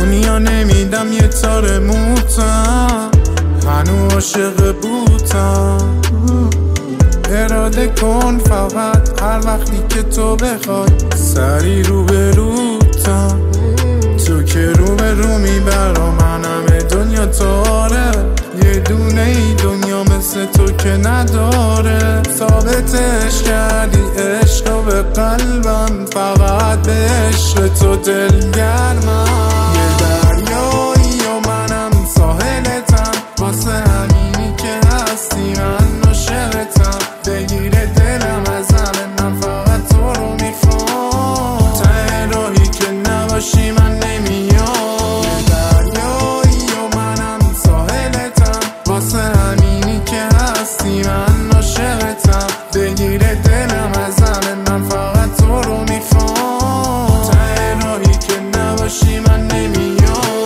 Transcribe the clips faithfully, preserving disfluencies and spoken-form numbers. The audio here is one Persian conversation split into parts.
دنیا نمیدم یه تار موتم، هنو عاشق بودم. اراده کن فقط هر وقتی که تو بخوای، سری رو به روتم. تو که رو به رو میبرا من همه دنیا تاره، یه دونه ای دنیا مثل تو که نداره. ثابتش کردی عشق به قلبم، فقط به عشق تو دلگرمم. یه دریایی و منم ساحلتم، واسه همینی که هستی من عاشقتم. بگیر دلم از همه، من فقط تو رو میخوام. ته راهی که نباشی من نمیام. یه دریایی و منم ساحلتم، واسه همینی که هستی من عاشقتم. بگیر دلم از همه، من فقط تو رو میخوام. ته راهی که نباشی من نمیام.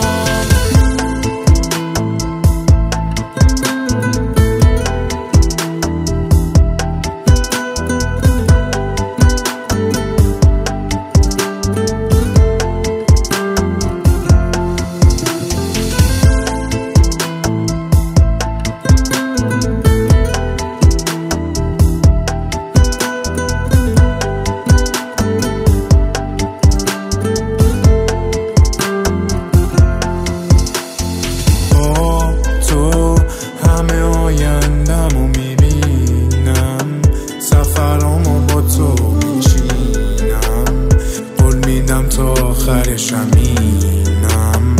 آیندمو میبینم، سفرامو با تو میچینم. قول میدم تا آخرش همینم.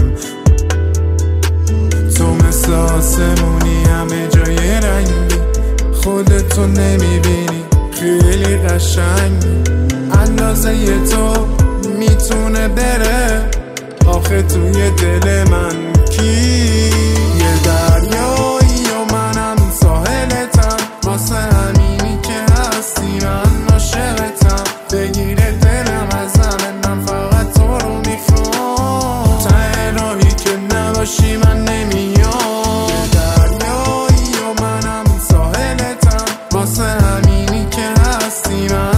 تو مثل آسمونی همه جای رنگی، خودتو نمیبینی خیلی قشنگی. اندازه تو میتونه بره آخه توی دل من کی؟ یه دریایی و منم ساحلتم، واسه همینی که هستی من عاشقتم. بگیر دلم از همه، من فقط تو رو میخوام. ته راهی که نباشی من نمیام. یه دریایی و منم ساحلتم، واسه همینی که هستی من